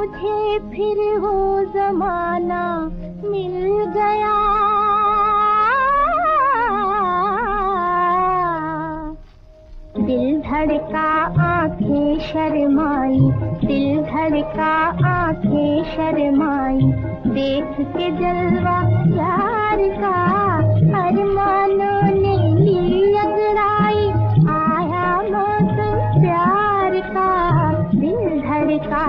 मुझे फिर वो जमाना मिल गया। दिल धड़का आंखें शर्माई, दिल धड़का आंखें शर्माई, देख के जलवा प्यार का अरमानों ने ली अंगड़ाई। आया मौसम प्यार का, दिल धड़का।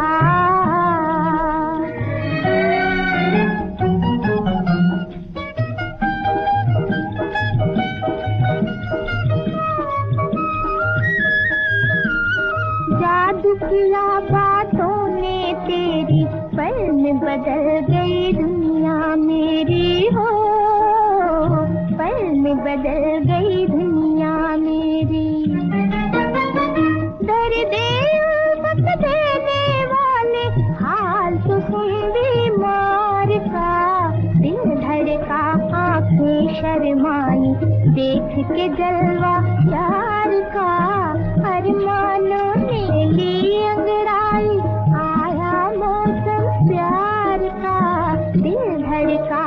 जादू किया बातों ने तेरी, पल में बदल गई दुनिया मेरी हो, पल में बदल गई दुनिया मेरी। दर्द उल्फत देने वाले हाल तो सुन बीमार का, दिल धड़का आंखें शर्माई, देख के जलवा प्यार का अरमानों ने ली अंगड़ाई। आया मौसम प्यार का, दिल धड़का।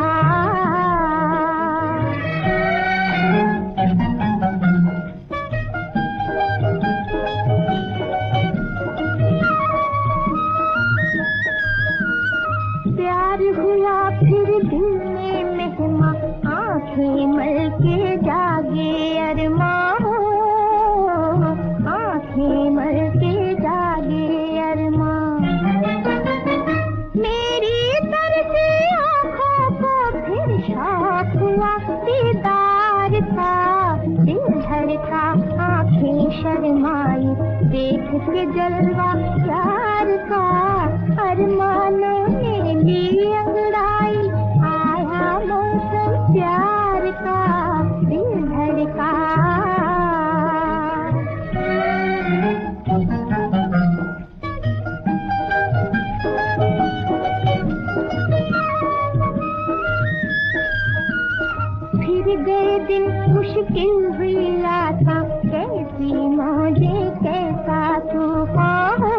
प्यार हुआ फिर दिल में मेहमा, आंखें मल के जागे अरमां हो, आंखें मल के जागे अरमां। मेरी तरसी आंखों को फिर शौक हुआ दीदार का, दिल धड़का आंखें शर्माई, देख के जलवा प्यार का अरमानों ने ली अंगड़ाई। आया मौसम प्यार का, दिल धड़का। फिर गए दिन मुश्किल हुई आता, कैसी मौजें कैसा तूफान हो,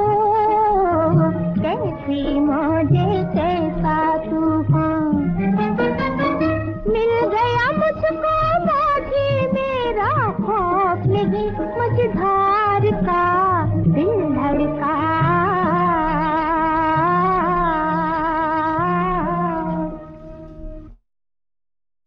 कैसी मौजें कैसा तूफान। मिल गया मुझको बाकी मेरा खौफ नहीं, मुझे